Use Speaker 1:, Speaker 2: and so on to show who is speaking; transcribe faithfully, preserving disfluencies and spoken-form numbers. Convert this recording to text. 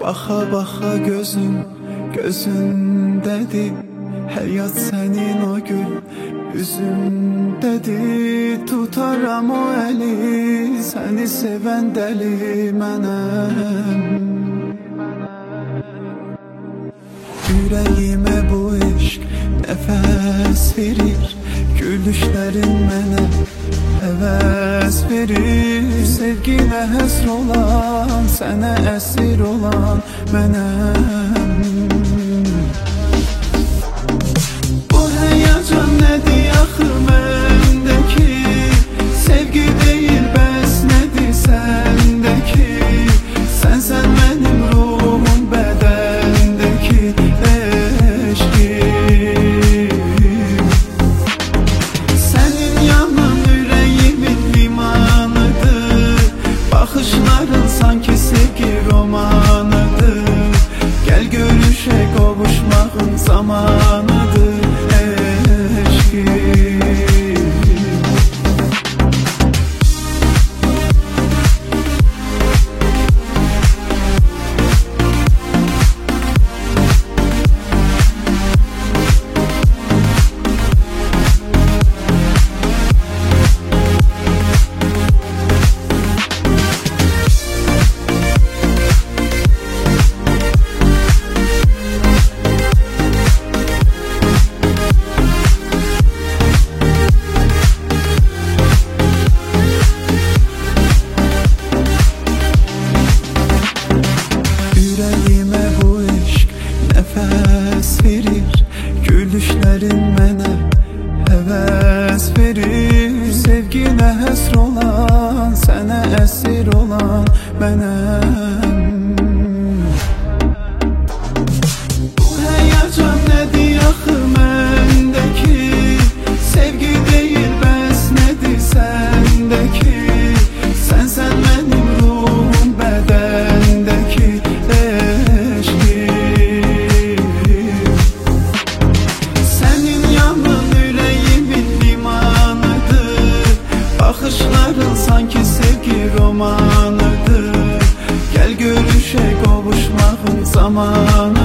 Speaker 1: Baxa baxa gözüm gözündədir, həyat sənin o gül üzündədir. Tutaram o əli, səni sevən dəli mənəm. Ürəyimə bu eşq nəfəs verir, gülüşlərin mənə həvəs verir. Sevginə həsr olan, sənə əsir olan mənəm. Bu həyəcan nədir axı məndəki, sevgi deyil bəs nədir səndəki. Sənsən mənim ruhum bədəndəki eşqim. Sənin yanın ürəyimin limanıdır, baxışların sanki sevgi romanıdır. Gəl görüşək, qovuşmağın zamanıdır eşqim. Ürəyimə bu eşq nəfəs verir, gülüşlərin mənə həvəs verir. Sevginə həsr olan, sənə əsir olan mənəm. Bu həyəcan nədir axı məndəki, sevgi deyil bəs nədir səndəki. Sənsən mənim ruhum bədəndəki eşqim. Sənin yanın ürəyimin limanıdır, baxışların sanki sevgi romanıdır. Gəl görüşək, qovuşmağın zamanı